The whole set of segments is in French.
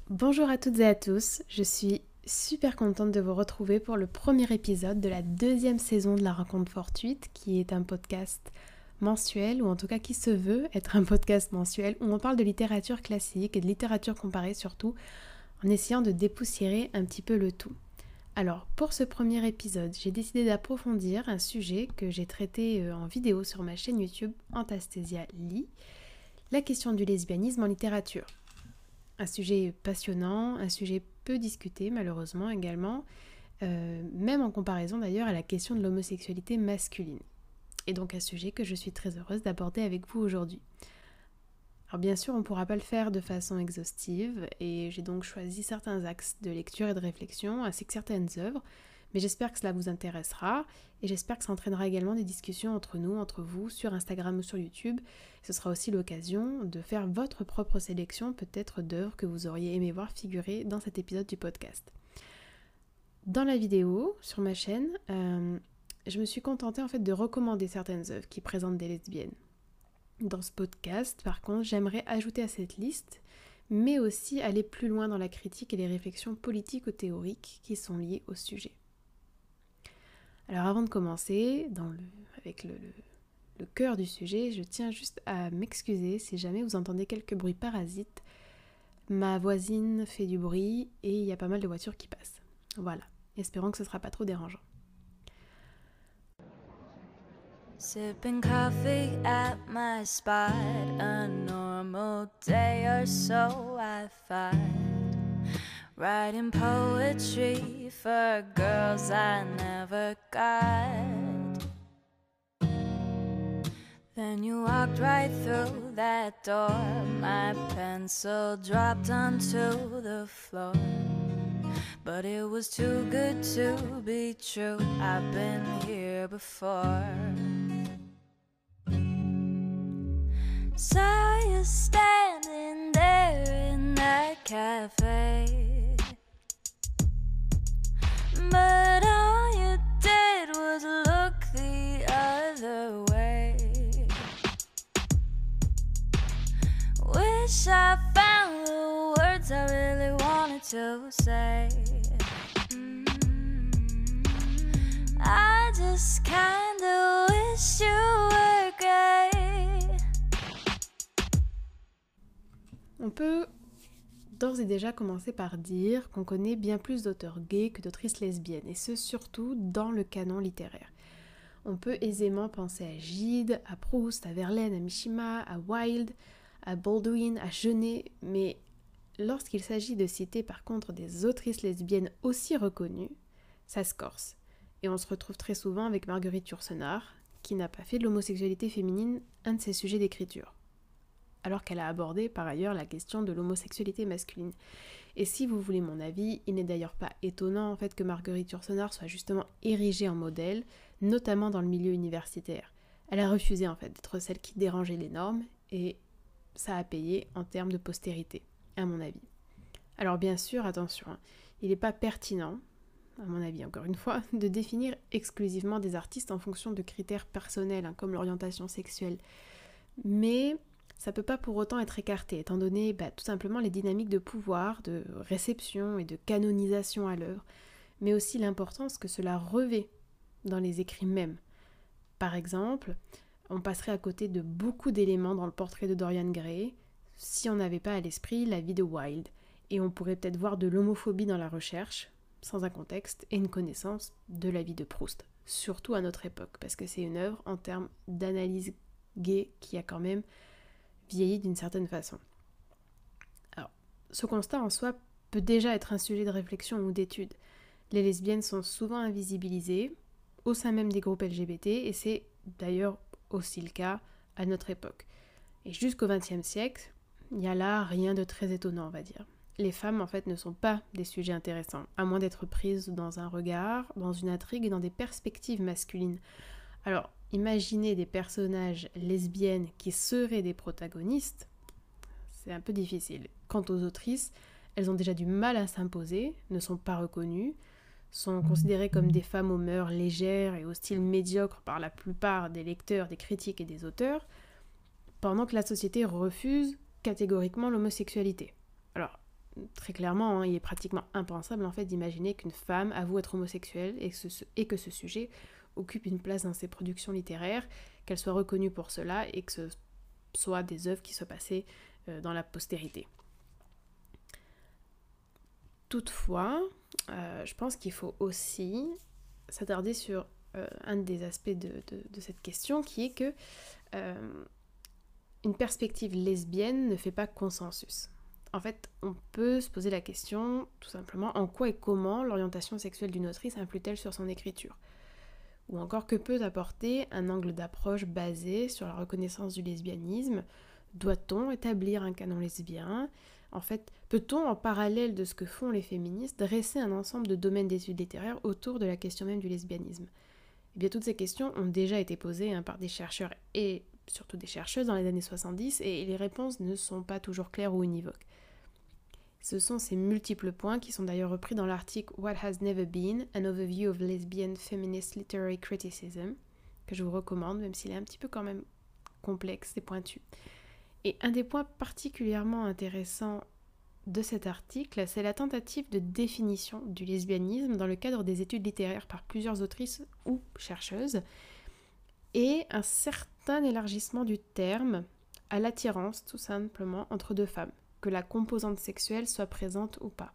Bonjour à toutes et à tous, je suis super contente de vous retrouver pour le premier épisode de la deuxième saison de La Rencontre Fortuite, qui est un podcast mensuel, ou en tout cas qui se veut être un podcast mensuel, où on parle de littérature classique et de littérature comparée surtout, en essayant de dépoussiérer un petit peu le tout. Alors, pour ce premier épisode, j'ai décidé d'approfondir un sujet que j'ai traité en vidéo sur ma chaîne YouTube Antasthesia Lit, la question du lesbianisme en littérature. Un sujet passionnant, un sujet peu discuté malheureusement également, même en comparaison d'ailleurs à la question de l'homosexualité masculine. Et donc un sujet que je suis très heureuse d'aborder avec vous aujourd'hui. Alors bien sûr on ne pourra pas le faire de façon exhaustive et j'ai donc choisi certains axes de lecture et de réflexion ainsi que certaines œuvres, mais j'espère que cela vous intéressera et j'espère que ça entraînera également des discussions entre nous, entre vous, sur Instagram ou sur YouTube. Ce sera aussi l'occasion de faire votre propre sélection peut-être d'œuvres que vous auriez aimé voir figurer dans cet épisode du podcast. Dans la vidéo, sur ma chaîne, je me suis contentée en fait de recommander certaines œuvres qui présentent des lesbiennes. Dans ce podcast, par contre, j'aimerais ajouter à cette liste, mais aussi aller plus loin dans la critique et les réflexions politiques ou théoriques qui sont liées au sujet. Alors avant de commencer, avec le cœur du sujet, je tiens juste à m'excuser si jamais vous entendez quelques bruits parasites. Ma voisine fait du bruit et il y a pas mal de voitures qui passent. Voilà, espérons que ce ne sera pas trop dérangeant. Sipping coffee at my spot, a normal day or so I find. Writing poetry for girls I never got. Then you walked right through that door. My pencil dropped onto the floor. But it was too good to be true. I've been here before. Saw you standing there in that cafe. But all you did was look the other way. Wish I found the words I really wanted to say. I just kinda wish you were gay. On peut d'ores et déjà commencer par dire qu'on connaît bien plus d'auteurs gays que d'autrices lesbiennes, et ce surtout dans le canon littéraire. On peut aisément penser à Gide, à Proust, à Verlaine, à Mishima, à Wilde, à Baldwin, à Genet, mais lorsqu'il s'agit de citer par contre des autrices lesbiennes aussi reconnues, ça se corse. Et on se retrouve très souvent avec Marguerite Yourcenar, qui n'a pas fait de l'homosexualité féminine un de ses sujets d'écriture, alors qu'elle a abordé par ailleurs la question de l'homosexualité masculine. Et si vous voulez mon avis, il n'est d'ailleurs pas étonnant en fait que Marguerite Yourcenar soit justement érigée en modèle, notamment dans le milieu universitaire. Elle a refusé en fait d'être celle qui dérangeait les normes, et ça a payé en termes de postérité, à mon avis. Alors bien sûr, attention, il n'est pas pertinent, à mon avis encore une fois, de définir exclusivement des artistes en fonction de critères personnels, comme l'orientation sexuelle. Mais ça peut pas pour autant être écarté, étant donné tout simplement les dynamiques de pouvoir, de réception et de canonisation à l'œuvre, mais aussi l'importance que cela revêt dans les écrits mêmes. Par exemple, on passerait à côté de beaucoup d'éléments dans le portrait de Dorian Gray si on n'avait pas à l'esprit la vie de Wilde, et on pourrait peut-être voir de l'homophobie dans la recherche, sans un contexte et une connaissance de la vie de Proust, surtout à notre époque, parce que c'est une œuvre en termes d'analyse gay qui a quand même vieilli d'une certaine façon. Alors, ce constat en soi peut déjà être un sujet de réflexion ou d'étude. Les lesbiennes sont souvent invisibilisées au sein même des groupes LGBT, et c'est d'ailleurs aussi le cas à notre époque. Et jusqu'au XXe siècle, il n'y a là rien de très étonnant, on va dire. Les femmes, en fait, ne sont pas des sujets intéressants, à moins d'être prises dans un regard, dans une intrigue et dans des perspectives masculines. Alors, imaginez des personnages lesbiennes qui seraient des protagonistes, c'est un peu difficile. Quant aux autrices, elles ont déjà du mal à s'imposer, ne sont pas reconnues, sont considérées comme des femmes aux mœurs légères et au style médiocre par la plupart des lecteurs, des critiques et des auteurs, pendant que la société refuse catégoriquement l'homosexualité. Alors, très clairement, il est pratiquement impensable en fait d'imaginer qu'une femme avoue être homosexuelle et que ce sujet occupe une place dans ses productions littéraires, qu'elle soit reconnue pour cela et que ce soit des œuvres qui soient passées dans la postérité. Toutefois, je pense qu'il faut aussi s'attarder sur un des aspects de cette question, qui est que une perspective lesbienne ne fait pas consensus. En fait, on peut se poser la question, tout simplement, en quoi et comment l'orientation sexuelle d'une autrice influe-t-elle sur son écriture ? Ou encore, que peut apporter un angle d'approche basé sur la reconnaissance du lesbianisme ? Doit-on établir un canon lesbien ? En fait, peut-on, en parallèle de ce que font les féministes, dresser un ensemble de domaines d'études littéraires autour de la question même du lesbianisme ? Eh bien, toutes ces questions ont déjà été posées par des chercheurs et surtout des chercheuses dans les années 70, et les réponses ne sont pas toujours claires ou univoques. Ce sont ces multiples points qui sont d'ailleurs repris dans l'article What Has Never Been, An Overview of Lesbian Feminist Literary Criticism, que je vous recommande, même s'il est un petit peu quand même complexe et pointu. Et un des points particulièrement intéressants de cet article, c'est la tentative de définition du lesbianisme dans le cadre des études littéraires par plusieurs autrices ou chercheuses, et un certain élargissement du terme à l'attirance, tout simplement, entre deux femmes, que la composante sexuelle soit présente ou pas.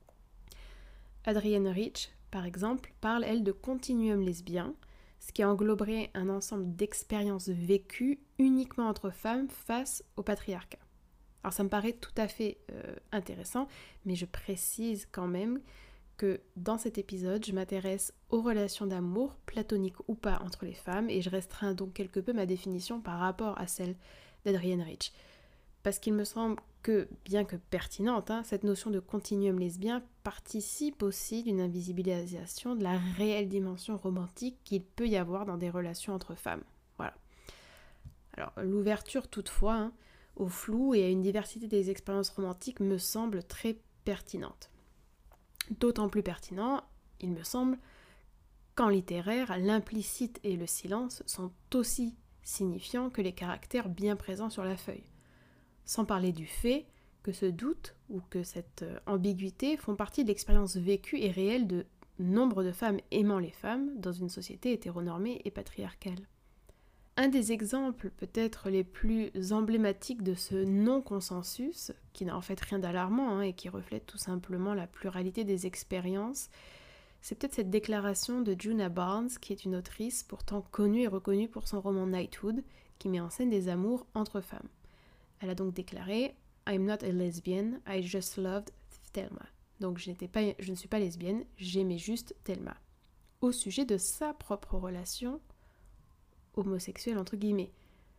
Adrienne Rich, par exemple, parle, elle, de continuum lesbien, ce qui engloberait un ensemble d'expériences vécues uniquement entre femmes face au patriarcat. Alors ça me paraît tout à fait intéressant, mais je précise quand même que dans cet épisode, je m'intéresse aux relations d'amour, platoniques ou pas, entre les femmes, et je restreins donc quelque peu ma définition par rapport à celle d'Adrienne Rich. Parce qu'il me semble que, bien que pertinente, cette notion de continuum lesbien participe aussi d'une invisibilisation de la réelle dimension romantique qu'il peut y avoir dans des relations entre femmes. Voilà. Alors, l'ouverture toutefois au flou et à une diversité des expériences romantiques me semble très pertinente. D'autant plus pertinent, il me semble, qu'en littéraire, l'implicite et le silence sont aussi signifiants que les caractères bien présents sur la feuille. Sans parler du fait que ce doute ou que cette ambiguïté font partie de l'expérience vécue et réelle de nombre de femmes aimant les femmes dans une société hétéronormée et patriarcale. Un des exemples peut-être les plus emblématiques de ce non-consensus, qui n'a en fait rien d'alarmant et qui reflète tout simplement la pluralité des expériences, c'est peut-être cette déclaration de Djuna Barnes, qui est une autrice pourtant connue et reconnue pour son roman Knighthood, qui met en scène des amours entre femmes. Elle a donc déclaré « I'm not a lesbian, I just loved Thelma ». Donc je ne suis pas lesbienne, j'aimais juste Thelma. Au sujet de sa propre relation homosexuelle entre guillemets.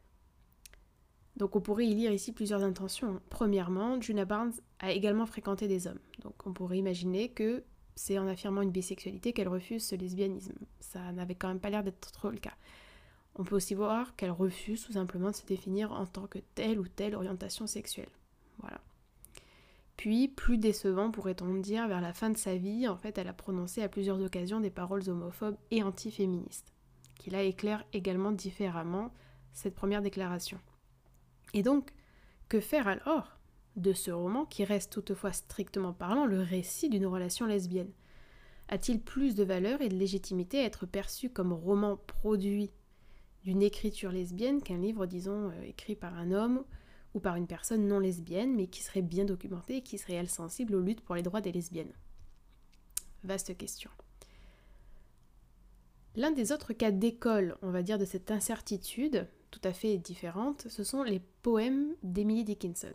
Donc on pourrait y lire ici plusieurs intentions. Premièrement, Djuna Barnes a également fréquenté des hommes. Donc on pourrait imaginer que c'est en affirmant une bisexualité qu'elle refuse ce lesbianisme. Ça n'avait quand même pas l'air d'être trop le cas. On peut aussi voir qu'elle refuse tout simplement de se définir en tant que telle ou telle orientation sexuelle. Voilà. Puis, plus décevant pourrait-on dire, vers la fin de sa vie, en fait, elle a prononcé à plusieurs occasions des paroles homophobes et antiféministes, qui là éclairent également différemment cette première déclaration. Et donc, que faire alors de ce roman qui reste toutefois strictement parlant le récit d'une relation lesbienne ? A-t-il plus de valeur et de légitimité à être perçu comme roman produit d'une écriture lesbienne qu'un livre, disons, écrit par un homme ou par une personne non lesbienne, mais qui serait bien documentée et qui serait, elle, sensible aux luttes pour les droits des lesbiennes ? Vaste question. L'un des autres cas d'école, on va dire, de cette incertitude, tout à fait différente, ce sont les poèmes d'Emily Dickinson.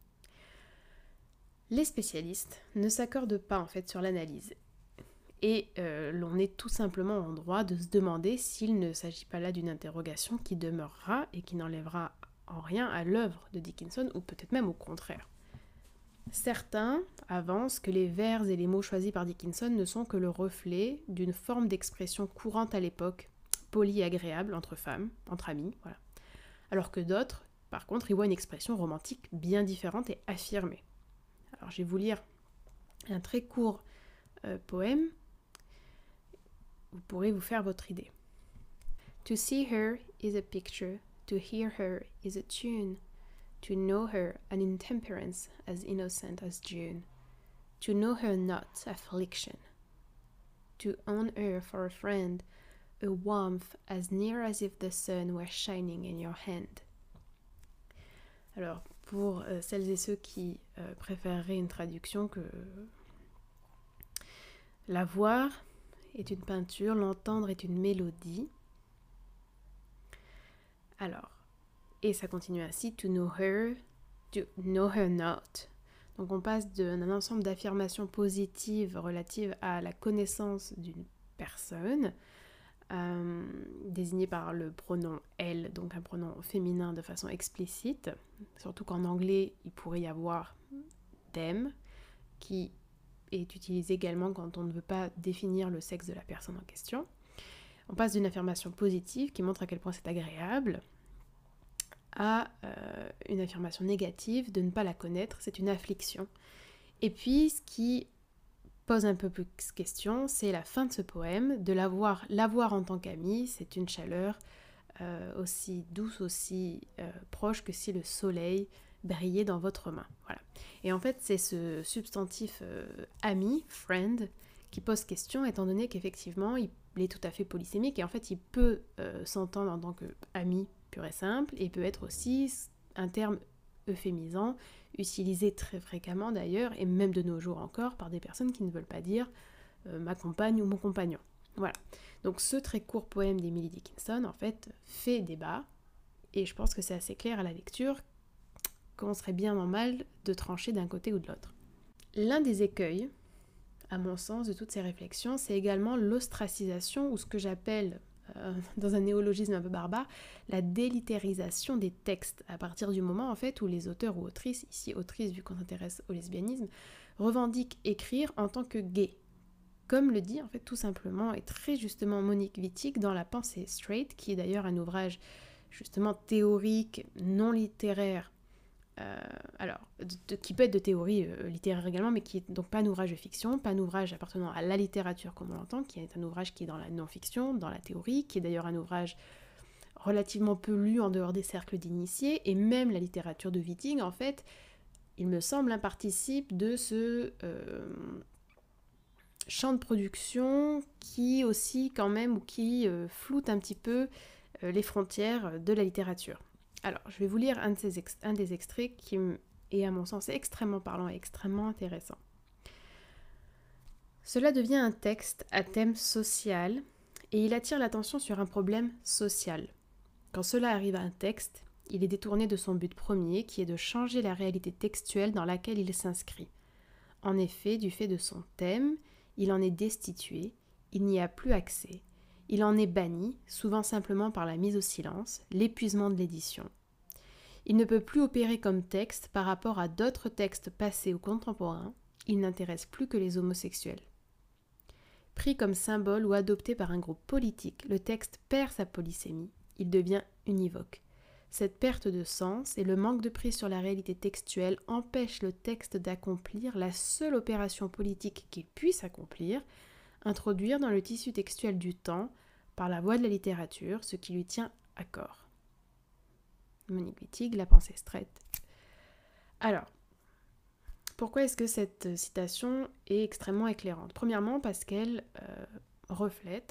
Les spécialistes ne s'accordent pas, en fait, sur l'analyse. Et l'on est tout simplement en droit de se demander s'il ne s'agit pas là d'une interrogation qui demeurera et qui n'enlèvera en rien à l'œuvre de Dickinson, ou peut-être même au contraire. Certains avancent que les vers et les mots choisis par Dickinson ne sont que le reflet d'une forme d'expression courante à l'époque, polie et agréable entre femmes, entre amis, voilà. Alors que d'autres, par contre, y voient une expression romantique bien différente et affirmée. Alors je vais vous lire un très court poème. Vous pourrez vous faire votre idée. To see her is a picture, to hear her is a tune. To know her an intemperance as innocent as June. To know her not affliction. To own her for a friend, a warmth as near as if the sun were shining in your hand. Alors, pour celles et ceux qui préféreraient une traduction que la voir est une peinture, l'entendre est une mélodie. Alors, et ça continue ainsi, to know her not. Donc on passe d'un ensemble d'affirmations positives relatives à la connaissance d'une personne, désignée par le pronom elle, donc un pronom féminin de façon explicite, surtout qu'en anglais il pourrait y avoir them, qui est utilisé également quand on ne veut pas définir le sexe de la personne en question. On passe d'une affirmation positive qui montre à quel point c'est agréable à une affirmation négative de ne pas la connaître, c'est une affliction. Et puis ce qui pose un peu plus question, c'est la fin de ce poème, de l'avoir en tant qu'ami, c'est une chaleur aussi douce, aussi proche que si le soleil brillait dans votre main. Voilà. Et en fait, c'est ce substantif ami, friend, qui pose question, étant donné qu'effectivement, il est tout à fait polysémique, et en fait, il peut s'entendre en tant qu'ami pur et simple, et peut être aussi un terme euphémisant, utilisé très fréquemment d'ailleurs, et même de nos jours encore, par des personnes qui ne veulent pas dire ma compagne ou mon compagnon. Voilà. Donc ce très court poème d'Emily Dickinson, en fait, fait débat, et je pense que c'est assez clair à la lecture qu'on serait bien normal de trancher d'un côté ou de l'autre. L'un des écueils, à mon sens, de toutes ces réflexions, c'est également l'ostracisation, ou ce que j'appelle, dans un néologisme un peu barbare, la délittérisation des textes, à partir du moment en fait où les auteurs ou autrices, ici autrices vu qu'on s'intéresse au lesbianisme, revendiquent écrire en tant que gay. Comme le dit en fait tout simplement et très justement Monique Wittig dans La pensée straight, qui est d'ailleurs un ouvrage justement théorique, non littéraire, qui peut être de théorie littéraire également, mais qui est donc pas un ouvrage de fiction, pas un ouvrage appartenant à la littérature comme on l'entend, qui est un ouvrage qui est dans la non-fiction, dans la théorie, qui est d'ailleurs un ouvrage relativement peu lu en dehors des cercles d'initiés, et même la littérature de Wittig, en fait, il me semble, participe de ce champ de production qui aussi quand même, ou qui floute un petit peu les frontières de la littérature. Alors, je vais vous lire un des extraits qui est à mon sens extrêmement parlant et extrêmement intéressant. Cela devient un texte à thème social et il attire l'attention sur un problème social. Quand cela arrive à un texte, il est détourné de son but premier qui est de changer la réalité textuelle dans laquelle il s'inscrit. En effet, du fait de son thème, il en est destitué, il n'y a plus accès. Il en est banni, souvent simplement par la mise au silence, l'épuisement de l'édition. Il ne peut plus opérer comme texte par rapport à d'autres textes passés ou contemporains, il n'intéresse plus que les homosexuels. Pris comme symbole ou adopté par un groupe politique, le texte perd sa polysémie, il devient univoque. Cette perte de sens et le manque de prise sur la réalité textuelle empêchent le texte d'accomplir la seule opération politique qu'il puisse accomplir, introduire dans le tissu textuel du temps, par la voie de la littérature, ce qui lui tient à corps. Monique Wittig, La pensée straight. Alors, pourquoi est-ce que cette citation est extrêmement éclairante ? Premièrement, parce qu'elle reflète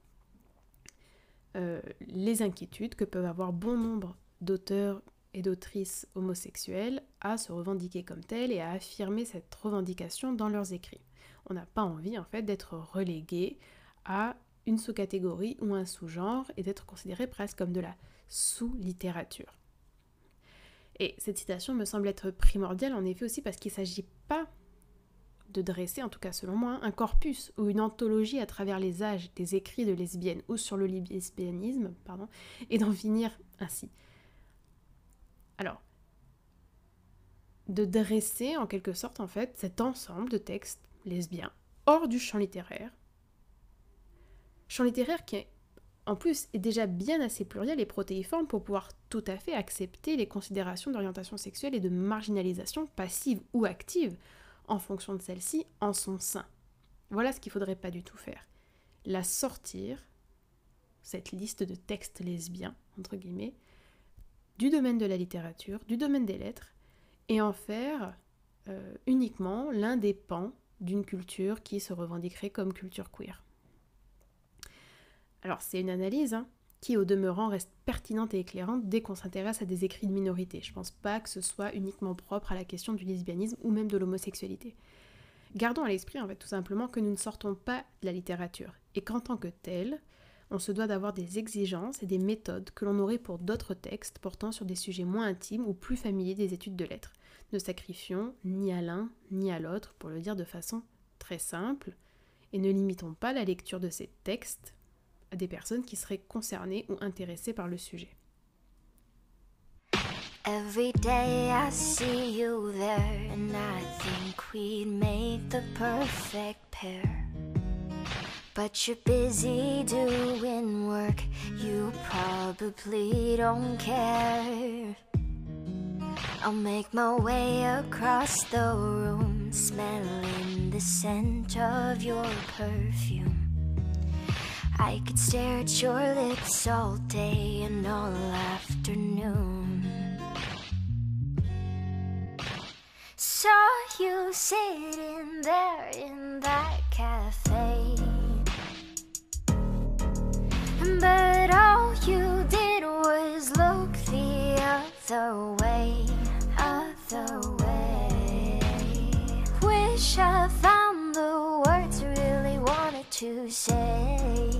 les inquiétudes que peuvent avoir bon nombre d'auteurs et d'autrices homosexuelles à se revendiquer comme telles et à affirmer cette revendication dans leurs écrits. On n'a pas envie en fait d'être relégué à une sous-catégorie ou un sous-genre et d'être considéré presque comme de la sous-littérature. Et cette citation me semble être primordiale en effet aussi parce qu'il ne s'agit pas de dresser, en tout cas selon moi, un corpus ou une anthologie à travers les âges des écrits de lesbiennes ou sur le lesbianisme, et d'en finir ainsi. Alors, de dresser en quelque sorte en fait cet ensemble de textes lesbiens hors du champ littéraire qui en plus est déjà bien assez pluriel et protéiforme pour pouvoir tout à fait accepter les considérations d'orientation sexuelle et de marginalisation passive ou active en fonction de celle-ci en son sein. Voilà ce qu'il ne faudrait pas du tout faire. La sortir, cette liste de textes lesbiens, entre guillemets, du domaine de la littérature, du domaine des lettres, et en faire uniquement l'un des pans d'une culture qui se revendiquerait comme culture queer. Alors c'est une analyse qui au demeurant reste pertinente et éclairante dès qu'on s'intéresse à des écrits de minorité. Je pense pas que ce soit uniquement propre à la question du lesbianisme ou même de l'homosexualité. Gardons à l'esprit en fait tout simplement que nous ne sortons pas de la littérature et qu'en tant que tel, on se doit d'avoir des exigences et des méthodes que l'on aurait pour d'autres textes portant sur des sujets moins intimes ou plus familiers des études de lettres. Ne sacrifions ni à l'un ni à l'autre, pour le dire de façon très simple, et ne limitons pas la lecture de ces textes à des personnes qui seraient concernées ou intéressées par le sujet. Every day I see you there and I think we'd make the perfect pair. But you're busy doing work, you probably don't care. I'll make my way across the room, smelling the scent of your perfume. I could stare at your lips all day and all afternoon. Saw you sitting there in that cafe, but all you did was look the other way, other way. Wish I found the words I really wanted to say.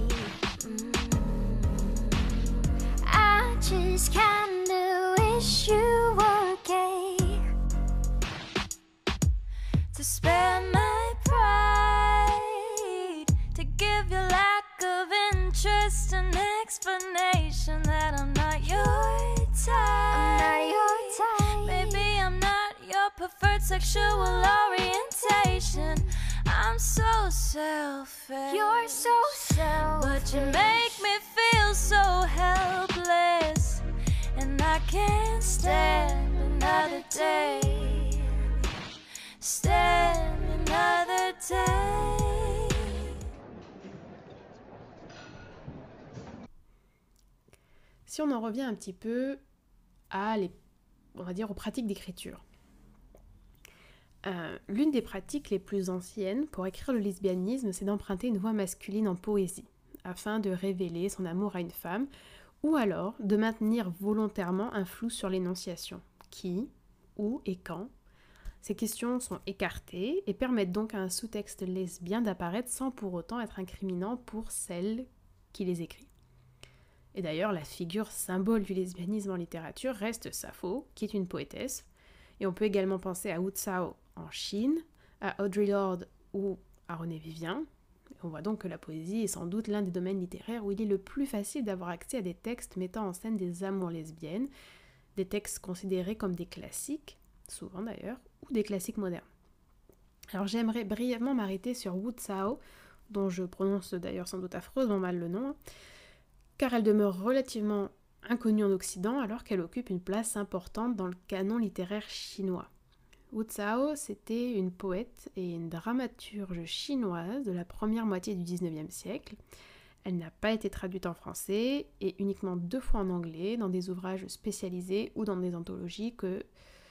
I just kinda wish you were gay, to spare my pride, to give your lack of interest an explanation that I'm not your type. I'm not your type. Maybe I'm not your preferred sexual orientation. I'm so selfish. You're so selfish. But you make me feel so helpless, and I can't stand another day. Stand another day. Si on en revient un petit peu on va dire aux pratiques d'écriture. L'une des pratiques les plus anciennes pour écrire le lesbianisme, c'est d'emprunter une voix masculine en poésie, afin de révéler son amour à une femme, ou alors de maintenir volontairement un flou sur l'énonciation. Qui, où et quand. Ces questions sont écartées et permettent donc à un sous-texte lesbien d'apparaître sans pour autant être incriminant pour celle qui les écrit. Et d'ailleurs, la figure symbole du lesbianisme en littérature reste Sappho, qui est une poétesse. Et on peut également penser à Wu Tsao en Chine, à Audre Lorde ou à René Vivien. On voit donc que la poésie est sans doute l'un des domaines littéraires où il est le plus facile d'avoir accès à des textes mettant en scène des amours lesbiennes, des textes considérés comme des classiques, souvent d'ailleurs, ou des classiques modernes. Alors j'aimerais brièvement m'arrêter sur Wu Tsao, dont je prononce d'ailleurs sans doute affreusement mal le nom, car elle demeure relativement inconnue en Occident alors qu'elle occupe une place importante dans le canon littéraire chinois. Wu Tsao, c'était une poète et une dramaturge chinoise de la première moitié du XIXe siècle. Elle n'a pas été traduite en français et uniquement 2 fois en anglais dans des ouvrages spécialisés ou dans des anthologies que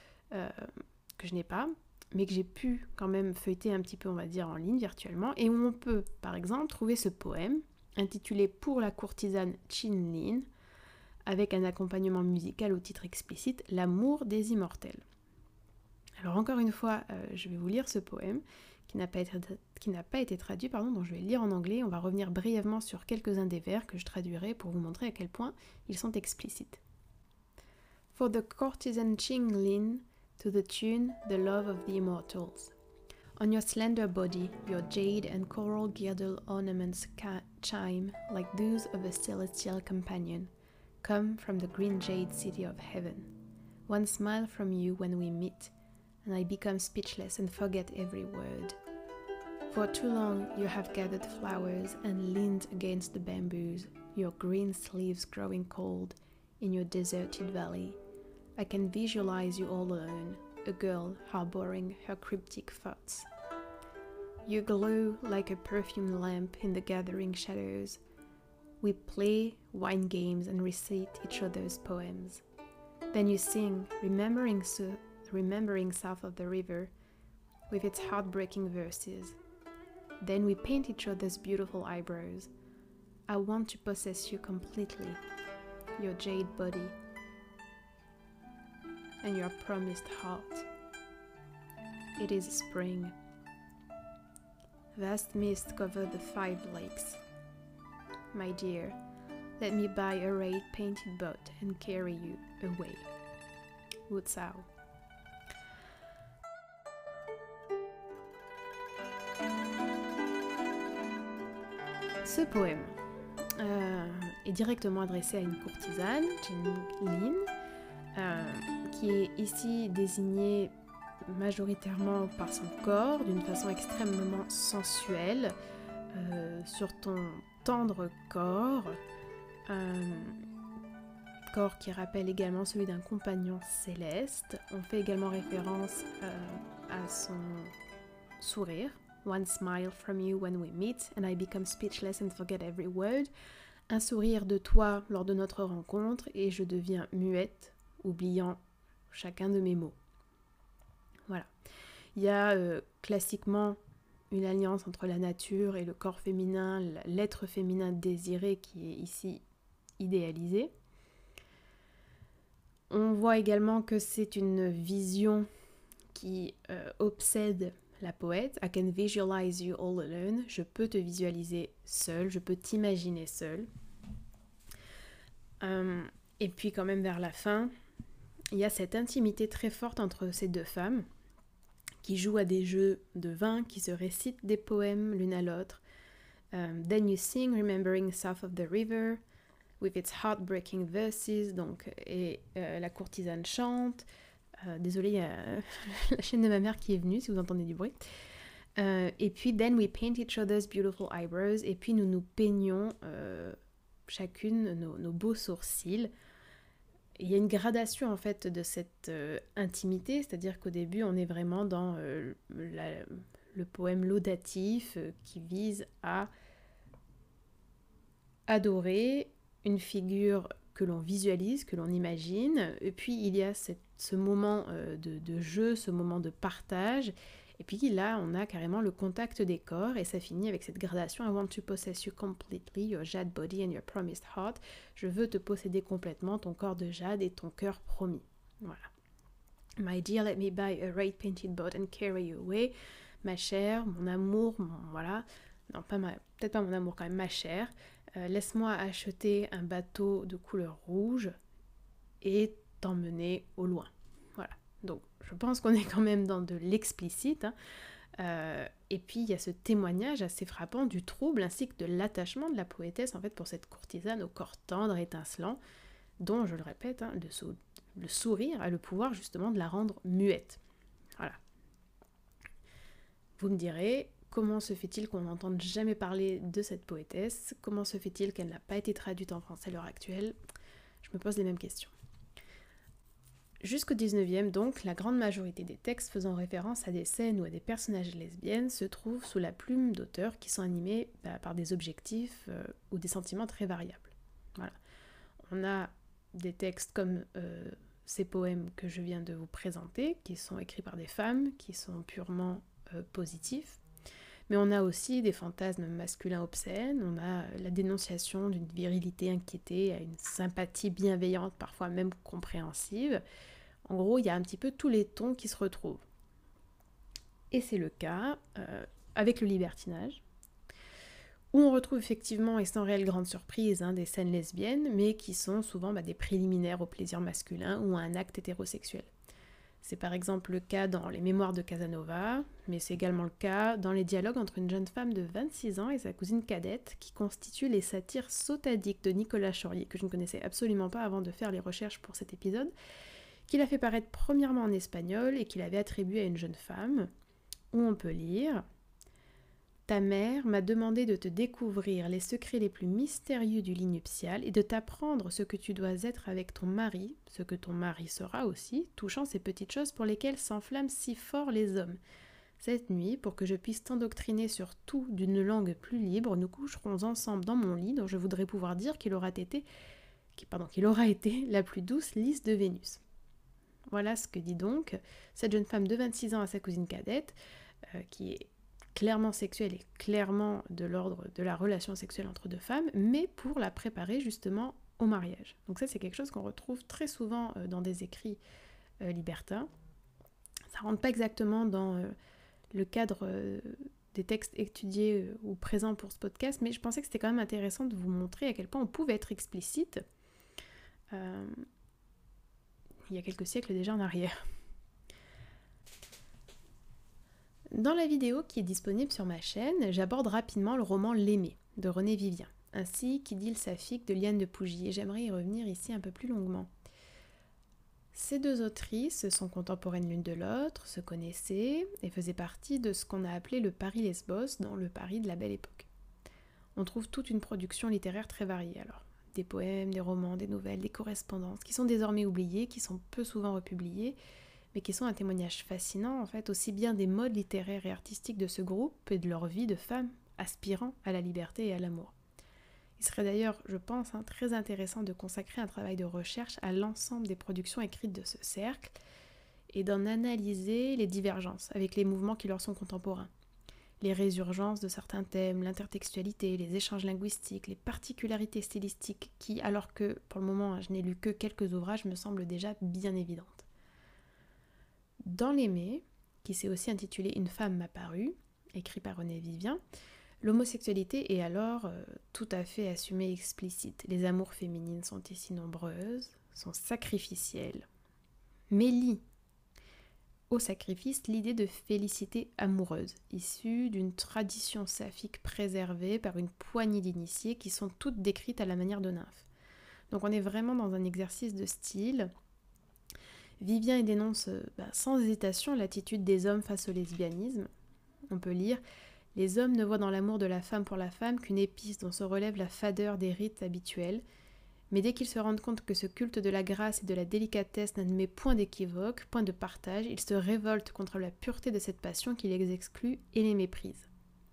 je n'ai pas, mais que j'ai pu quand même feuilleter un petit peu, on va dire, en ligne virtuellement, et où on peut, par exemple, trouver ce poème intitulé Pour la courtisane Qin Lin, avec un accompagnement musical au titre explicite « L'amour des immortels ». Alors encore une fois, je vais vous lire ce poème qui n'a pas été traduit, donc je vais le lire en anglais. On va revenir brièvement sur quelques-uns des vers que je traduirai pour vous montrer à quel point ils sont explicites. For the courtisan Qin Lin, to the tune, the love of the immortals. On your slender body, your jade and coral girdle ornaments chime like those of a celestial companion, come from the green jade city of heaven. One smile from you when we meet, and I become speechless and forget every word. For too long you have gathered flowers and leaned against the bamboos, your green sleeves growing cold in your deserted valley. I can visualize you all alone, a girl harboring her cryptic thoughts. You glow like a perfumed lamp in the gathering shadows. We play wine games and recite each other's poems. Then you sing, remembering south of the river, with its heartbreaking verses. Then we paint each other's beautiful eyebrows. I want to possess you completely, your jade body, and your promised heart. It is spring. Vast mist cover the 5 lakes. My dear, let me buy a red painted boat and carry you away. Wu Tsao. Ce poème est directement adressé à une courtisane, Jin Lin, qui est ici désignée majoritairement par son corps, d'une façon extrêmement sensuelle, sur ton tendre corps, corps qui rappelle également celui d'un compagnon céleste. On fait également référence à son sourire. One smile from you when we meet, and I become speechless and forget every word. Un sourire de toi lors de notre rencontre, et je deviens muette, oubliant chacun de mes mots. Voilà. Il y a classiquement une alliance entre la nature et le corps féminin, l'être féminin désiré qui est ici idéalisé. On voit également que c'est une vision qui obsède la poète. I can visualize you all alone. Je peux te visualiser seule, je peux t'imaginer seule. Et puis quand même vers la fin, il y a cette intimité très forte entre ces deux femmes qui jouent à des jeux de vin, qui se récitent des poèmes l'une à l'autre. Then you sing, remembering south of the river, with its heartbreaking verses. Donc, et la courtisane chante. Désolée, il y a la chaîne de ma mère qui est venue, si vous entendez du bruit. Et puis, then we paint each other's beautiful eyebrows. Et puis, nous nous peignons chacune nos beaux sourcils. Il y a une gradation, en fait, de cette intimité. C'est-à-dire qu'au début, on est vraiment dans le poème laudatif qui vise à adorer une figure que l'on visualise, que l'on imagine, et puis il y a ce moment de jeu, ce moment de partage, et puis là on a carrément le contact des corps, et ça finit avec cette gradation. I want to possess you completely, your jade body and your promised heart. Je veux te posséder complètement, ton corps de jade et ton cœur promis. Voilà. My dear, let me buy a red painted boat and carry you away. Ma chère, mon amour, voilà. Non, peut-être pas mon amour quand même, ma chère. Laisse-moi acheter un bateau de couleur rouge et t'emmener au loin. Voilà. Donc, je pense qu'on est quand même dans de l'explicite. Et puis, il y a ce témoignage assez frappant du trouble ainsi que de l'attachement de la poétesse en fait pour cette courtisane au corps tendre, étincelant, dont, je le répète, le sourire a le pouvoir justement de la rendre muette. Voilà. Vous me direz, comment se fait-il qu'on n'entende jamais parler de cette poétesse? Comment se fait-il qu'elle n'a pas été traduite en français à l'heure actuelle? Je me pose les mêmes questions. Jusqu'au 19e, donc, la grande majorité des textes faisant référence à des scènes ou à des personnages lesbiennes se trouvent sous la plume d'auteurs qui sont animés par des objectifs ou des sentiments très variables. Voilà. On a des textes comme ces poèmes que je viens de vous présenter, qui sont écrits par des femmes, qui sont purement positifs. Mais on a aussi des fantasmes masculins obscènes, on a la dénonciation d'une virilité inquiétée à une sympathie bienveillante, parfois même compréhensive. En gros, il y a un petit peu tous les tons qui se retrouvent. Et c'est le cas avec le libertinage, où on retrouve effectivement, et sans réelle grande surprise, des scènes lesbiennes, mais qui sont souvent des préliminaires au plaisir masculin ou à un acte hétérosexuel. C'est par exemple le cas dans les Mémoires de Casanova, mais c'est également le cas dans les dialogues entre une jeune femme de 26 ans et sa cousine cadette, qui constituent les satires sautadiques de Nicolas Chaurier, que je ne connaissais absolument pas avant de faire les recherches pour cet épisode, qu'il a fait paraître premièrement en espagnol et qu'il avait attribué à une jeune femme, où on peut lire « Ta mère m'a demandé de te découvrir les secrets les plus mystérieux du lit nuptial et de t'apprendre ce que tu dois être avec ton mari, ce que ton mari sera aussi, touchant ces petites choses pour lesquelles s'enflamment si fort les hommes. Cette nuit, pour que je puisse t'endoctriner sur tout d'une langue plus libre, nous coucherons ensemble dans mon lit dont je voudrais pouvoir dire qu'il aura été qu'il aura été la plus douce lys de Vénus. Voilà ce que dit donc cette jeune femme de 26 ans à sa cousine cadette, qui est clairement sexuelle et clairement de l'ordre de la relation sexuelle entre deux femmes, mais pour la préparer justement au mariage. Donc ça, c'est quelque chose qu'on retrouve très souvent dans des écrits libertins. Ça rentre pas exactement dans le cadre des textes étudiés ou présents pour ce podcast, mais je pensais que c'était quand même intéressant de vous montrer à quel point on pouvait être explicite il y a quelques siècles déjà en arrière. Dans la vidéo qui est disponible sur ma chaîne, j'aborde rapidement le roman L'Aimé de René Vivien, ainsi qu'Idylle saphique de Liane de Pougy, et j'aimerais y revenir ici un peu plus longuement. Ces deux autrices sont contemporaines l'une de l'autre, se connaissaient et faisaient partie de ce qu'on a appelé le Paris Lesbos dans le Paris de la Belle Époque. On trouve toute une production littéraire très variée alors. Des poèmes, des romans, des nouvelles, des correspondances qui sont désormais oubliées, qui sont peu souvent republiées, mais qui sont un témoignage fascinant en fait, aussi bien des modes littéraires et artistiques de ce groupe et de leur vie de femmes aspirant à la liberté et à l'amour. Il serait d'ailleurs, je pense, très intéressant de consacrer un travail de recherche à l'ensemble des productions écrites de ce cercle et d'en analyser les divergences avec les mouvements qui leur sont contemporains. Les résurgences de certains thèmes, l'intertextualité, les échanges linguistiques, les particularités stylistiques qui, alors que pour le moment je n'ai lu que quelques ouvrages, me semblent déjà bien évidentes. Dans L'Aimé, qui s'est aussi intitulé Une femme m'a paru, écrit par René Vivien, l'homosexualité est alors tout à fait assumée et explicite. Les amours féminines sont ici nombreuses, sont sacrificielles, mais lient au sacrifice l'idée de félicité amoureuse, issue d'une tradition saphique préservée par une poignée d'initiés qui sont toutes décrites à la manière de nymphes. Donc on est vraiment dans un exercice de style. Vivien dénonce sans hésitation l'attitude des hommes face au lesbianisme. On peut lire « Les hommes ne voient dans l'amour de la femme pour la femme qu'une épice dont se relève la fadeur des rites habituels, mais dès qu'ils se rendent compte que ce culte de la grâce et de la délicatesse n'admet point d'équivoque, point de partage, ils se révoltent contre la pureté de cette passion qui les exclut et les méprise. »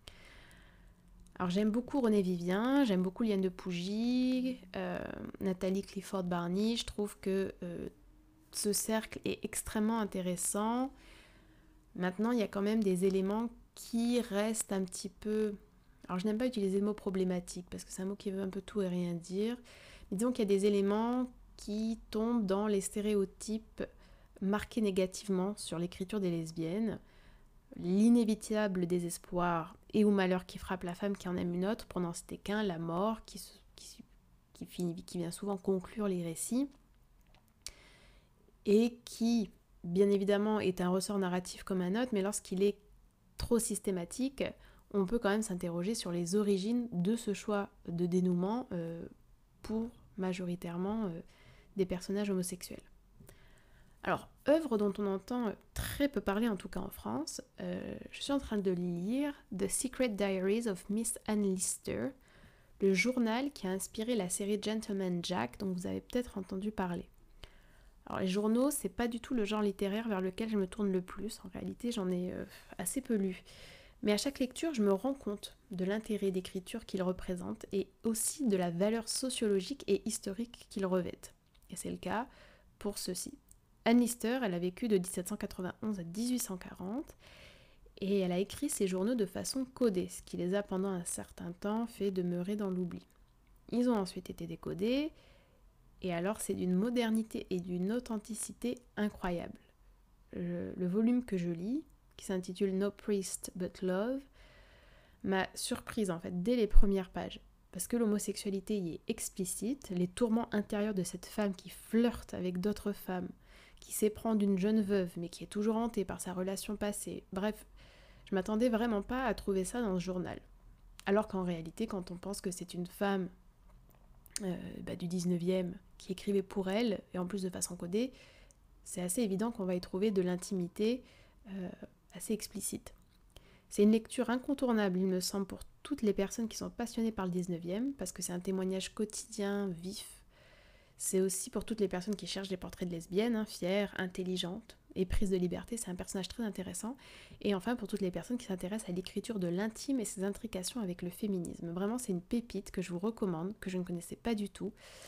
Alors j'aime beaucoup René Vivien, j'aime beaucoup Liane de Pougy, Nathalie Clifford Barney, je trouve que ce cercle est extrêmement intéressant. Maintenant, il y a quand même des éléments qui restent un petit peu... Alors je n'aime pas utiliser le mot problématique parce que c'est un mot qui veut un peu tout et rien dire. Mais disons qu'il y a des éléments qui tombent dans les stéréotypes marqués négativement sur l'écriture des lesbiennes. L'inévitable désespoir et ou malheur qui frappe la femme qui en aime une autre, pour n'en citer qu'un, la mort qui vient souvent conclure les récits et qui, bien évidemment, est un ressort narratif comme un autre, mais lorsqu'il est trop systématique, on peut quand même s'interroger sur les origines de ce choix de dénouement pour majoritairement des personnages homosexuels. Alors, œuvre dont on entend très peu parler, en tout cas en France, je suis en train de lire The Secret Diaries of Miss Anne Lister, le journal qui a inspiré la série Gentleman Jack, dont vous avez peut-être entendu parler. Alors les journaux, c'est pas du tout le genre littéraire vers lequel je me tourne le plus, en réalité j'en ai assez peu lu. Mais à chaque lecture, je me rends compte de l'intérêt d'écriture qu'ils représentent et aussi de la valeur sociologique et historique qu'ils revêtent. Et c'est le cas pour ceux-ci. Anne Lister, elle a vécu de 1791 à 1840 et elle a écrit ses journaux de façon codée, ce qui les a pendant un certain temps fait demeurer dans l'oubli. Ils ont ensuite été décodés et alors c'est d'une modernité et d'une authenticité incroyable. Le volume que je lis, qui s'intitule No Priest But Love, m'a surprise en fait dès les premières pages, parce que l'homosexualité y est explicite, les tourments intérieurs de cette femme qui flirte avec d'autres femmes, qui s'éprend d'une jeune veuve mais qui est toujours hantée par sa relation passée, bref, je m'attendais vraiment pas à trouver ça dans ce journal. Alors qu'en réalité, quand on pense que c'est une femme du 19e qui écrivait pour elle, et en plus de façon codée, c'est assez évident qu'on va y trouver de l'intimité assez explicite. C'est une lecture incontournable, il me semble, pour toutes les personnes qui sont passionnées par le 19e, parce que c'est un témoignage quotidien, vif. C'est aussi pour toutes les personnes qui cherchent des portraits de lesbiennes, fières, intelligentes et prises de liberté, c'est un personnage très intéressant. Et enfin, pour toutes les personnes qui s'intéressent à l'écriture de l'intime et ses intrications avec le féminisme. Vraiment, c'est une pépite que je vous recommande, que je ne connaissais pas du tout.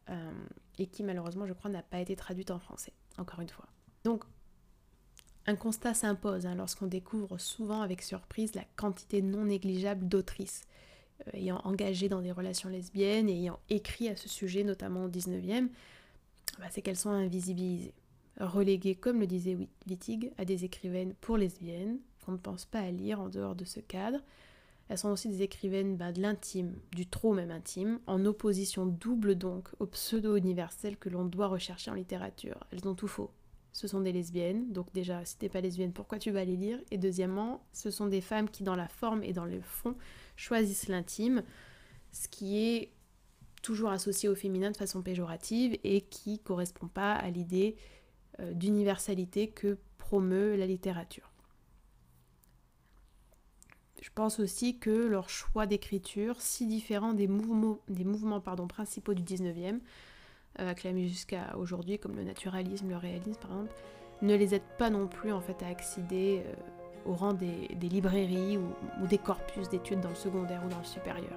et qui malheureusement je crois n'a pas été traduite en français, encore une fois. Donc un constat s'impose lorsqu'on découvre souvent avec surprise la quantité non négligeable d'autrices ayant engagé dans des relations lesbiennes et ayant écrit à ce sujet, notamment au 19e, c'est qu'elles sont invisibilisées, reléguées, comme le disait Wittig, à des écrivaines pour lesbiennes, qu'on ne pense pas à lire en dehors de ce cadre. Elles sont aussi des écrivaines de l'intime, du trop même intime, en opposition double donc au pseudo-universel que l'on doit rechercher en littérature. Elles ont tout faux. Ce sont des lesbiennes, donc déjà, si t'es pas lesbienne, pourquoi tu vas les lire? Et deuxièmement, ce sont des femmes qui, dans la forme et dans le fond, choisissent l'intime, ce qui est toujours associé au féminin de façon péjorative et qui ne correspond pas à l'idée d'universalité que promeut la littérature. Je pense aussi que leur choix d'écriture, si différent des mouvements principaux du 19e, acclamés jusqu'à aujourd'hui, comme le naturalisme, le réalisme par exemple, ne les aide pas non plus en fait à accéder au rang des librairies ou des corpus d'études dans le secondaire ou dans le supérieur.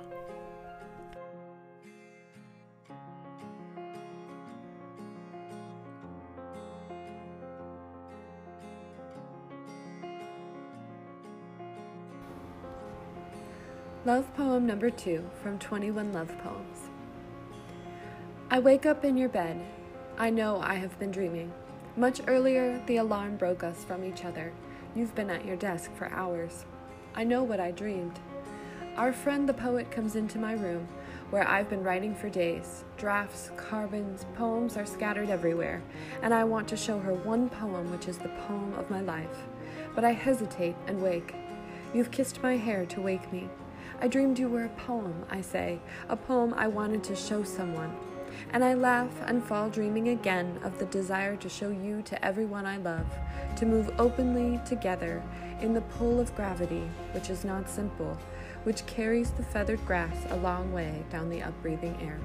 Love poem number 2 from 21 Love Poems. I wake up in your bed. I know I have been dreaming. Much earlier, the alarm broke us from each other. You've been at your desk for hours. I know what I dreamed. Our friend the poet comes into my room, where I've been writing for days. Drafts, carbons, poems are scattered everywhere, and I want to show her one poem which is the poem of my life. But I hesitate and wake. You've kissed my hair to wake me. I dreamed you were a poem, I say, a poem I wanted to show someone. And I laugh and fall dreaming again of the desire to show you to everyone I love, to move openly together in the pull of gravity, which is not simple, which carries the feathered grass a long way down the upbreathing air.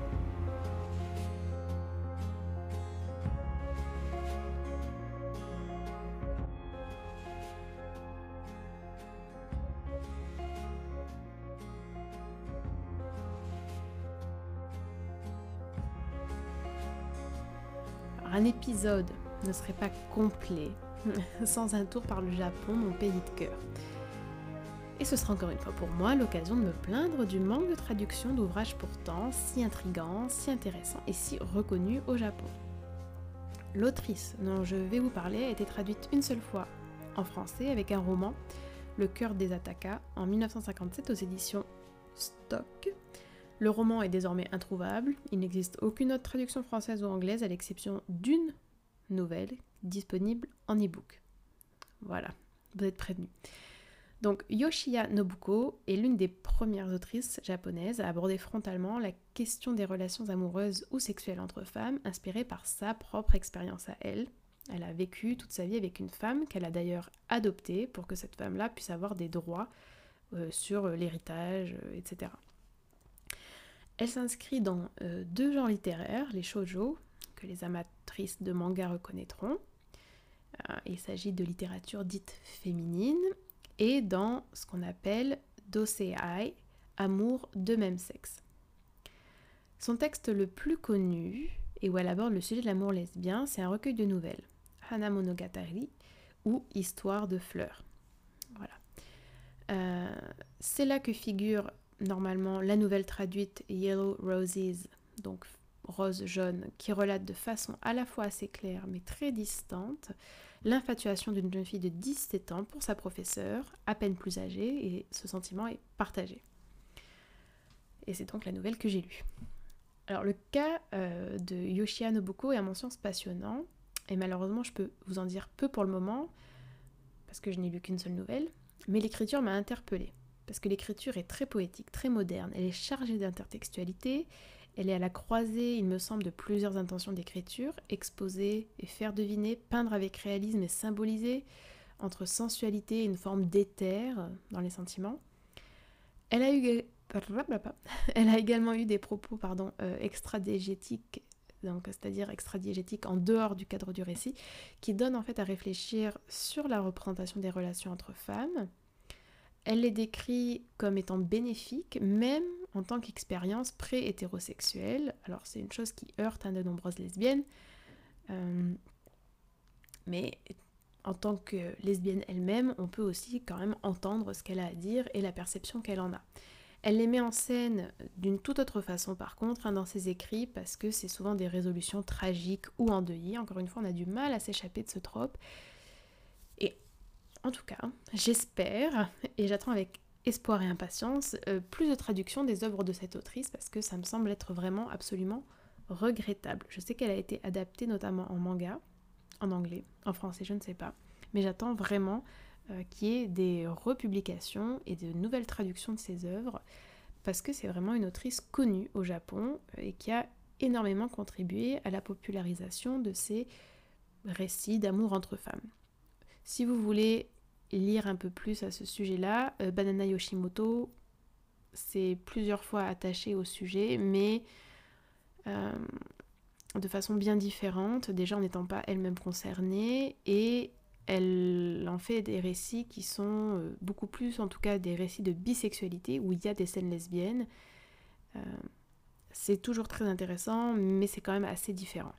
Un épisode ne serait pas complet sans un tour par le Japon, mon pays de cœur. Et ce sera encore une fois pour moi l'occasion de me plaindre du manque de traduction d'ouvrages pourtant si intrigants, si intéressants et si reconnus au Japon. L'autrice dont je vais vous parler a été traduite une seule fois en français avec un roman, Le cœur des Attaka, en 1957 aux éditions Stock. Le roman est désormais introuvable, il n'existe aucune autre traduction française ou anglaise à l'exception d'une nouvelle disponible en e-book. Voilà, vous êtes prévenus. Donc Yoshiya Nobuko est l'une des premières autrices japonaises à aborder frontalement la question des relations amoureuses ou sexuelles entre femmes, inspirée par sa propre expérience à elle. Elle a vécu toute sa vie avec une femme qu'elle a d'ailleurs adoptée pour que cette femme-là puisse avoir des droits sur l'héritage, etc. Elle s'inscrit dans deux genres littéraires, les shoujo, que les amatrices de manga reconnaîtront. Il s'agit de littérature dite féminine, et dans ce qu'on appelle dosei, amour de même sexe. Son texte le plus connu, et où elle aborde le sujet de l'amour lesbien, c'est un recueil de nouvelles, Hana Monogatari, ou Histoire de fleurs. Voilà. C'est là que figure normalement la nouvelle traduite Yellow Roses, donc rose jaune, qui relate de façon à la fois assez claire mais très distante l'infatuation d'une jeune fille de 17 ans pour sa professeure, à peine plus âgée, et ce sentiment est partagé. Et c'est donc la nouvelle que j'ai lue. Alors le cas de Yoshiya Nobuko est à mon sens passionnant, et malheureusement je peux vous en dire peu pour le moment, parce que je n'ai lu qu'une seule nouvelle, mais l'écriture m'a interpellée. Parce que l'écriture est très poétique, très moderne, elle est chargée d'intertextualité, elle est à la croisée, il me semble, de plusieurs intentions d'écriture, exposer et faire deviner, peindre avec réalisme et symboliser, entre sensualité et une forme d'éther dans les sentiments. Elle a également eu des propos extradiégétiques, c'est-à-dire extradiégétiques en dehors du cadre du récit, qui donnent en fait à réfléchir sur la représentation des relations entre femmes. Elle les décrit comme étant bénéfiques, même en tant qu'expérience pré-hétérosexuelle. Alors c'est une chose qui heurte de nombreuses lesbiennes, mais en tant que lesbienne elle-même, on peut aussi quand même entendre ce qu'elle a à dire et la perception qu'elle en a. Elle les met en scène d'une toute autre façon par contre dans ses écrits, parce que c'est souvent des résolutions tragiques ou endeuillées. Encore une fois, on a du mal à s'échapper de ce trope. Et en tout cas, j'espère, et j'attends avec espoir et impatience, plus de traductions des œuvres de cette autrice, parce que ça me semble être vraiment absolument regrettable. Je sais qu'elle a été adaptée notamment en manga, en anglais, en français, je ne sais pas, mais j'attends vraiment qu'il y ait des republications et de nouvelles traductions de ses œuvres, parce que c'est vraiment une autrice connue au Japon et qui a énormément contribué à la popularisation de ces récits d'amour entre femmes. Si vous voulez lire un peu plus à ce sujet-là, Banana Yoshimoto s'est plusieurs fois attachée au sujet, mais de façon bien différente, déjà en n'étant pas elle-même concernée, et elle en fait des récits qui sont beaucoup plus, en tout cas des récits de bisexualité, où il y a des scènes lesbiennes. C'est toujours très intéressant, mais c'est quand même assez différent.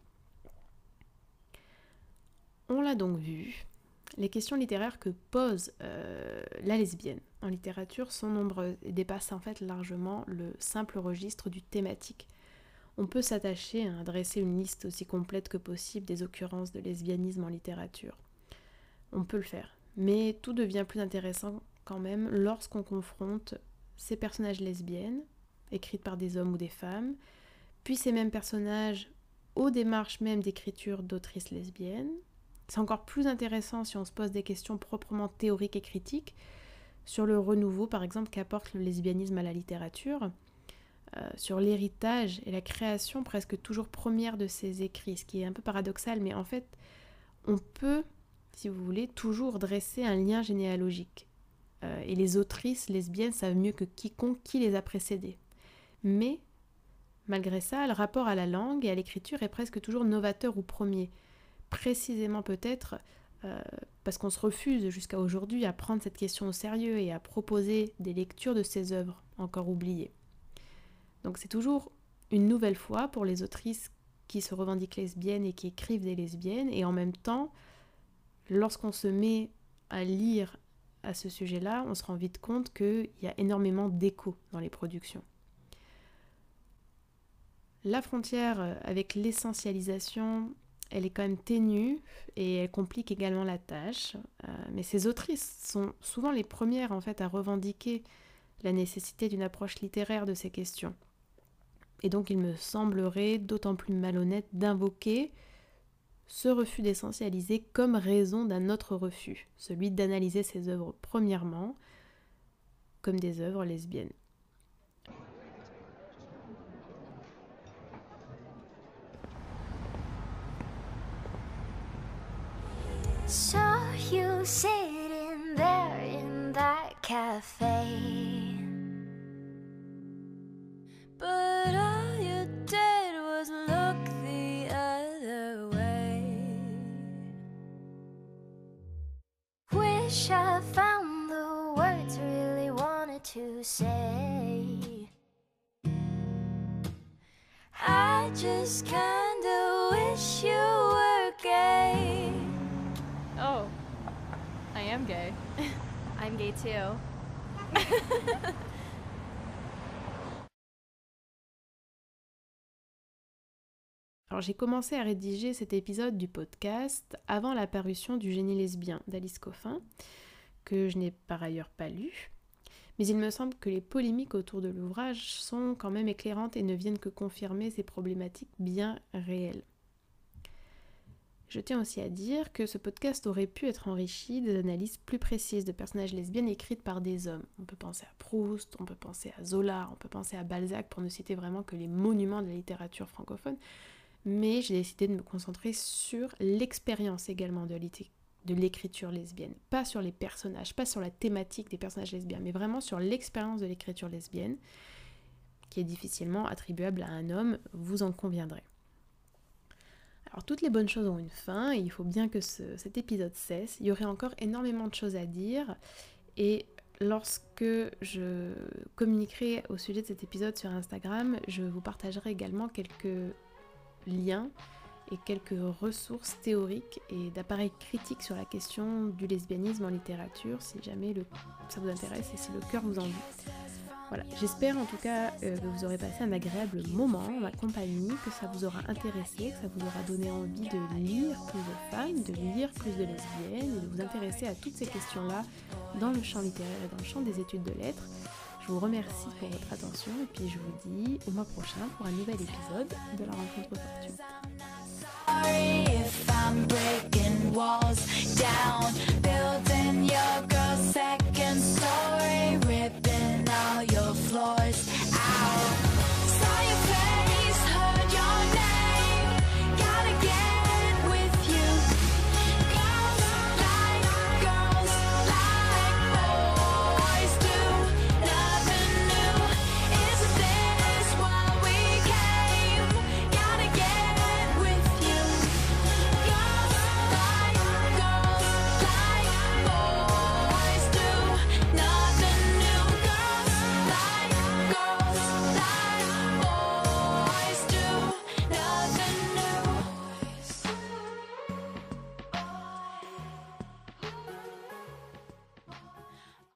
On l'a donc vu, les questions littéraires que pose la lesbienne en littérature sont nombreuses et dépassent en fait largement le simple registre du thématique. On peut s'attacher à dresser une liste aussi complète que possible des occurrences de lesbianisme en littérature. On peut le faire, mais tout devient plus intéressant quand même lorsqu'on confronte ces personnages lesbiennes, écrites par des hommes ou des femmes, puis ces mêmes personnages aux démarches même d'écriture d'autrices lesbiennes. C'est encore plus intéressant si on se pose des questions proprement théoriques et critiques sur le renouveau, par exemple, qu'apporte le lesbianisme à la littérature, sur l'héritage et la création presque toujours première de ces écrits, ce qui est un peu paradoxal, mais en fait, on peut, si vous voulez, toujours dresser un lien généalogique. Et les autrices lesbiennes savent mieux que quiconque qui les a précédées. Mais, malgré ça, le rapport à la langue et à l'écriture est presque toujours novateur ou premier. Précisément peut-être parce qu'on se refuse jusqu'à aujourd'hui à prendre cette question au sérieux et à proposer des lectures de ces œuvres encore oubliées. Donc c'est toujours une nouvelle fois pour les autrices qui se revendiquent lesbiennes et qui écrivent des lesbiennes, et en même temps, lorsqu'on se met à lire à ce sujet-là, on se rend vite compte qu'il y a énormément d'échos dans les productions. La frontière avec l'essentialisation, elle est quand même ténue et elle complique également la tâche, mais ces autrices sont souvent les premières en fait à revendiquer la nécessité d'une approche littéraire de ces questions. Et donc il me semblerait d'autant plus malhonnête d'invoquer ce refus d'essentialiser comme raison d'un autre refus, celui d'analyser ces œuvres premièrement comme des œuvres lesbiennes. Saw you sitting there in that cafe, but all you did was look the other way. Wish I found the words really wanted to say. I just kinda wish you were gay. Oh, I am gay. I'm gay too. Alors j'ai commencé à rédiger cet épisode du podcast avant la parution du Génie lesbien d'Alice Coffin, que je n'ai par ailleurs pas lu. Mais il me semble que les polémiques autour de l'ouvrage sont quand même éclairantes et ne viennent que confirmer ces problématiques bien réelles. Je tiens aussi à dire que ce podcast aurait pu être enrichi d'analyses plus précises de personnages lesbiennes écrites par des hommes. On peut penser à Proust, on peut penser à Zola, on peut penser à Balzac, pour ne citer vraiment que les monuments de la littérature francophone. Mais j'ai décidé de me concentrer sur l'expérience également de l'écriture lesbienne. Pas sur les personnages, pas sur la thématique des personnages lesbiens, mais vraiment sur l'expérience de l'écriture lesbienne, qui est difficilement attribuable à un homme, vous en conviendrez. Alors toutes les bonnes choses ont une fin, et il faut bien que cet épisode cesse. Il y aurait encore énormément de choses à dire, et lorsque je communiquerai au sujet de cet épisode sur Instagram, je vous partagerai également quelques liens et quelques ressources théoriques et d'appareils critiques sur la question du lesbianisme en littérature, si jamais ça vous intéresse et si le cœur vous en dit. Voilà, j'espère en tout cas que vous aurez passé un agréable moment en ma compagnie, que ça vous aura intéressé, que ça vous aura donné envie de lire plus de femmes, de lire plus de lesbiennes et de vous intéresser à toutes ces questions-là dans le champ littéraire et dans le champ des études de lettres. Je vous remercie pour votre attention et puis je vous dis au mois prochain pour un nouvel épisode de La Rencontre Fortuite. Sorry if I'm breaking walls down, building your